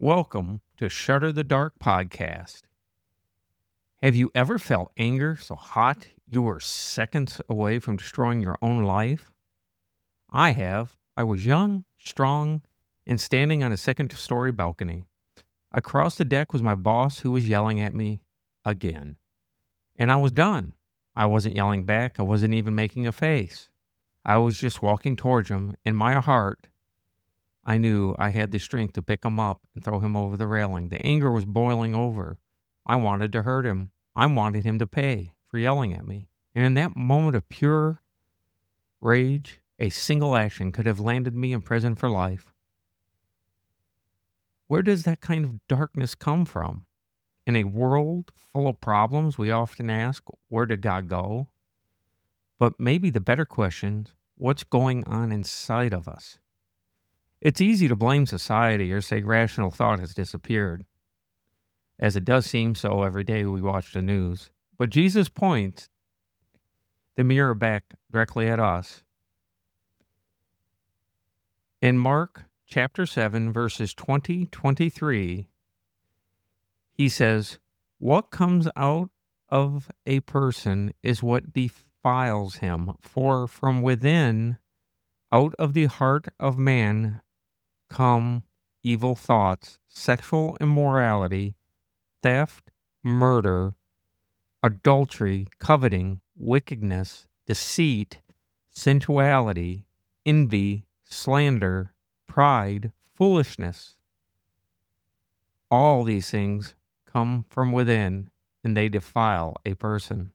Welcome to Shutter the Dark podcast. Have you ever felt anger so hot you were seconds away from destroying your own life? I have. I was young, strong, and standing on a second-story balcony. Across the deck was my boss who was yelling at me again. And I was done. I wasn't yelling back. I wasn't even making a face. I was just walking towards him. In my heart, I knew I had the strength to pick him up and throw him over the railing. The anger was boiling over. I wanted to hurt him. I wanted him to pay for yelling at me. And in that moment of pure rage, a single action could have landed me in prison for life. Where does that kind of darkness come from? In a world full of problems, we often ask, where did God go? But maybe the better question, what's going on inside of us? It's easy to blame society or say rational thought has disappeared, as it does seem so every day we watch the news. But Jesus points the mirror back directly at us. In Mark chapter 7, verses 20-23, he says, "What comes out of a person is what defiles him, for from within, out of the heart of man, come evil thoughts, sexual immorality, theft, murder, adultery, coveting, wickedness, deceit, sensuality, envy, slander, pride, foolishness. All these things come from within, and they defile a person."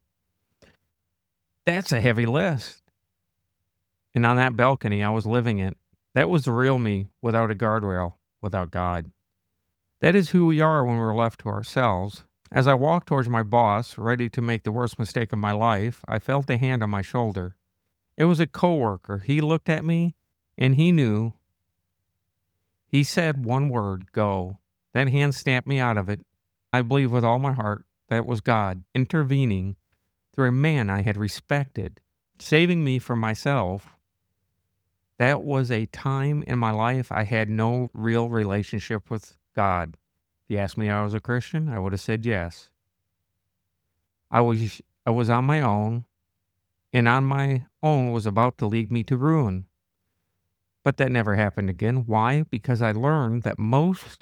That's a heavy list. And on that balcony, I was living it. That was the real me without a guardrail, without God. That is who we are when we're left to ourselves. As I walked towards my boss, ready to make the worst mistake of my life, I felt a hand on my shoulder. It was a coworker. He looked at me, and he knew. He said one word, "Go." That hand snapped me out of it. I believe with all my heart that was God intervening through a man I had respected, saving me from myself. That was a time in my life I had no real relationship with God. If you asked me if I was a Christian, I would have said yes. I was on my own, and on my own was about to lead me to ruin. But that never happened again. Why? Because I learned that most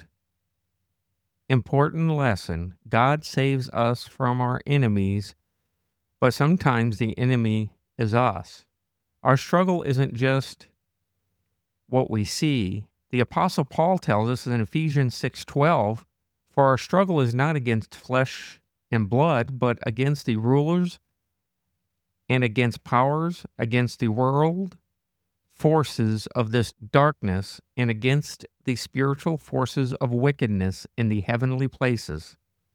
important lesson, God saves us from our enemies, but sometimes the enemy is us. Our struggle isn't just what we see. The Apostle Paul tells us in Ephesians 6:12, "For our struggle is not against flesh and blood, but against the rulers and against powers, against the world forces of this darkness, and against the spiritual forces of wickedness in the heavenly places."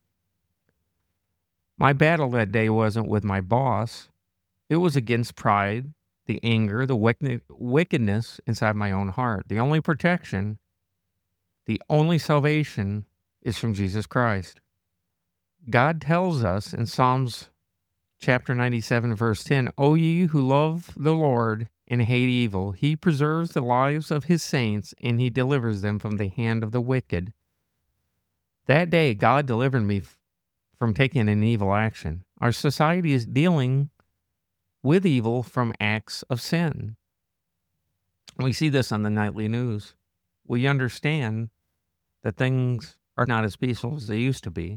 My battle that day wasn't with my boss. It was against pride, the anger, the wickedness inside my own heart. The only protection, the only salvation is from Jesus Christ. God tells us in Psalms chapter 97, verse 10, "O ye who love the Lord and hate evil, he preserves the lives of his saints, and he delivers them from the hand of the wicked." That day, God delivered me from taking an evil action. Our society is dealing with evil from acts of sin. We see this on the nightly news. We understand that things are not as peaceful as they used to be.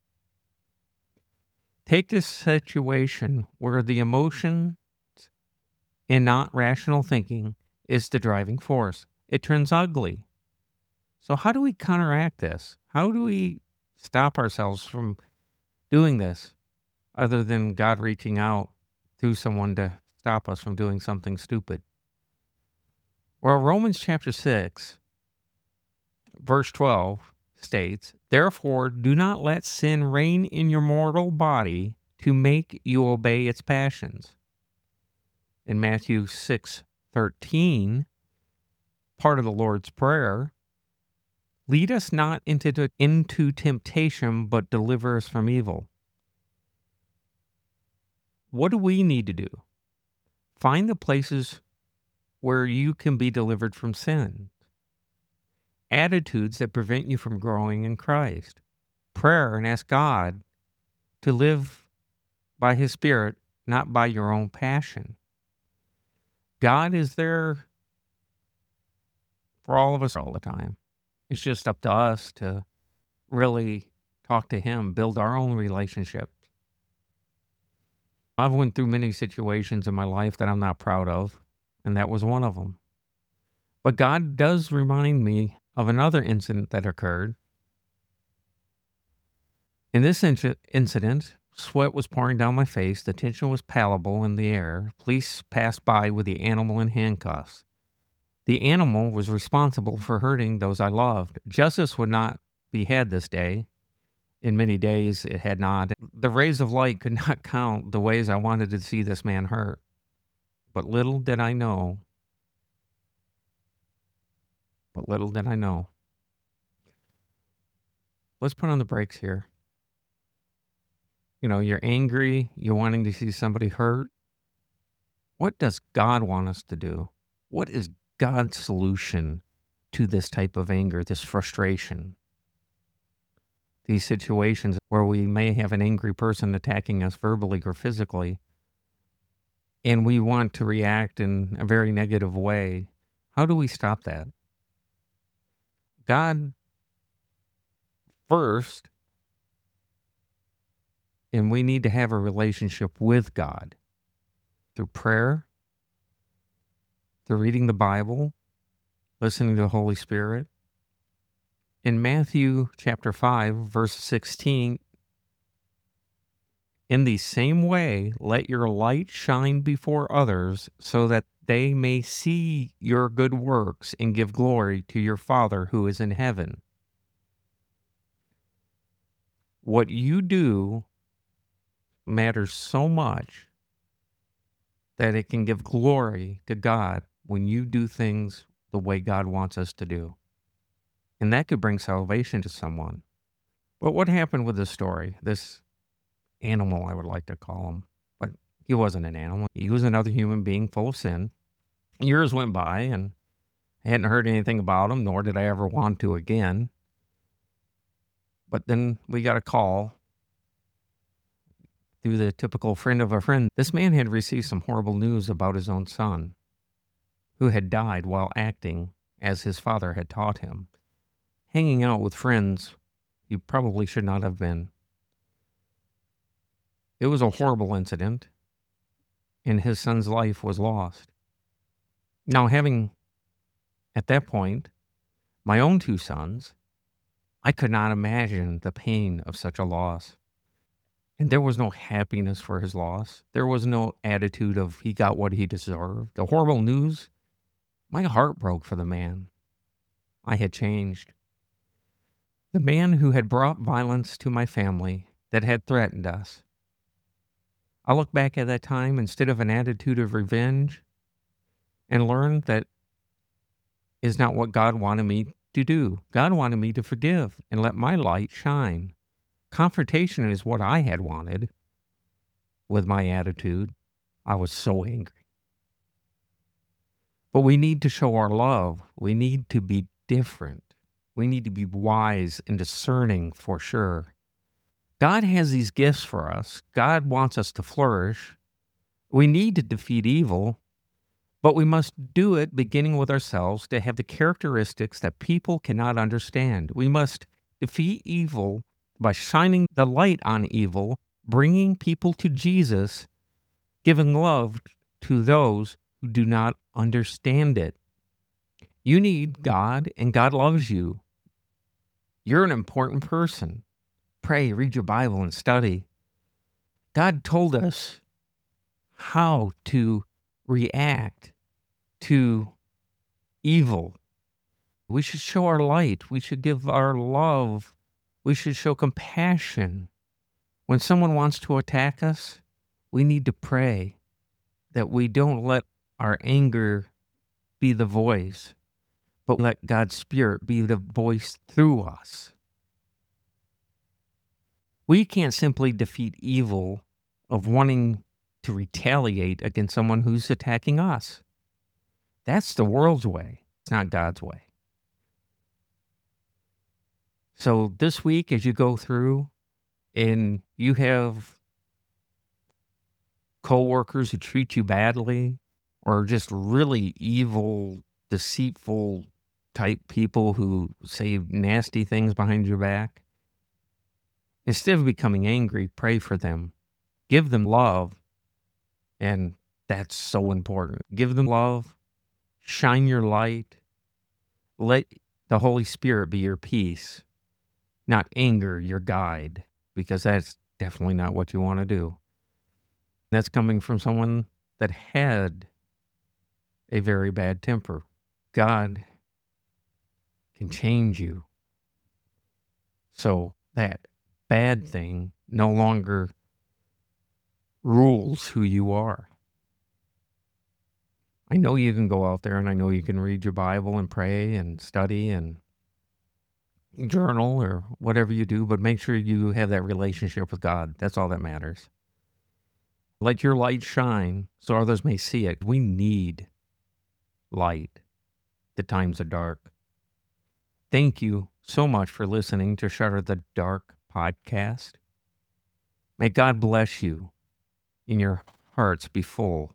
Take this situation where the emotion and not rational thinking is the driving force. It turns ugly. So how do we counteract this? How do we stop ourselves from doing this other than God reaching out through someone to stop us from doing something stupid? Well, Romans chapter 6, verse 12 states, "Therefore do not let sin reign in your mortal body to make you obey its passions." In Matthew 6:13, part of the Lord's Prayer, "Lead us not into temptation, but deliver us from evil." What do we need to do? Find the places where you can be delivered from sin. attitudes that prevent you from growing in Christ. Prayer and ask God to live by His Spirit, not by your own passion. God is there for all of us all the time. It's just up to us to really talk to Him, build our own relationship. I've went through many situations in my life that I'm not proud of, and that was one of them. But God does remind me of another incident that occurred. In this incident, sweat was pouring down my face, the tension was palpable in the air. Police passed by with the animal in handcuffs. The animal was responsible for hurting those I loved. Justice would not be had this day. In many days, it had not. The rays of light could not count the ways I wanted to see this man hurt. But little did I know. Let's put on the brakes here. You're angry, you're wanting to see somebody hurt. What does God want us to do? What is God's solution to this type of anger, this frustration? These situations where we may have an angry person attacking us verbally or physically, and we want to react in a very negative way. How do we stop that? God first, and we need to have a relationship with God through prayer, through reading the Bible, listening to the Holy Spirit. In Matthew chapter 5, verse 16, in the same way, let your light shine before others so that they may see your good works and give glory to your Father who is in heaven. What you do matters so much that it can give glory to God when you do things the way God wants us to do. And that could bring salvation to someone. But what happened with this story? This animal, I would like to call him. But he wasn't an animal. He was another human being full of sin. Years went by, and I hadn't heard anything about him, nor did I ever want to again. But then we got a call through the typical friend of a friend. This man had received some horrible news about his own son, who had died while acting as his father had taught him, hanging out with friends he probably should not have been. It was a horrible incident, and his son's life was lost. Now, having, at that point, my own two sons, I could not imagine the pain of such a loss. And there was no happiness for his loss. There was no attitude of he got what he deserved. The horrible news, my heart broke for the man. I had changed. The man who had brought violence to my family, that had threatened us. I look back at that time instead of an attitude of revenge and learned that is not what God wanted me to do. God wanted me to forgive and let my light shine. Confrontation is what I had wanted with my attitude. I was so angry. But we need to show our love. We need to be different. We need to be wise and discerning for sure. God has these gifts for us. God wants us to flourish. We need to defeat evil, but we must do it beginning with ourselves to have the characteristics that people cannot understand. We must defeat evil by shining the light on evil, bringing people to Jesus, giving love to those who do not understand it. You need God, and God loves you. You're an important person. Pray, read your Bible, and study. God told us how to react to evil. We should show our light. We should give our love. We should show compassion. When someone wants to attack us, we need to pray that we don't let our anger be the voice, but let God's Spirit be the voice through us. We can't simply defeat evil of wanting to retaliate against someone who's attacking us. That's the world's way. It's not God's way. So this week, as you go through and you have coworkers who treat you badly or just really evil, deceitful type people who say nasty things behind your back, instead of becoming angry, pray for them. Give them love. And that's so important. Give them love. Shine your light. Let the Holy Spirit be your peace, not anger your guide, because that's definitely not what you want to do. That's coming from someone that had a very bad temper. God can change you. So that bad thing no longer rules who you are. I know you can go out there and I know you can read your Bible and pray and study and journal or whatever you do, but make sure you have that relationship with God. That's all that matters. Let your light shine so others may see it. We need light. The times are dark. Thank you so much for listening to Shutter the Dark podcast. May God bless you and your hearts be full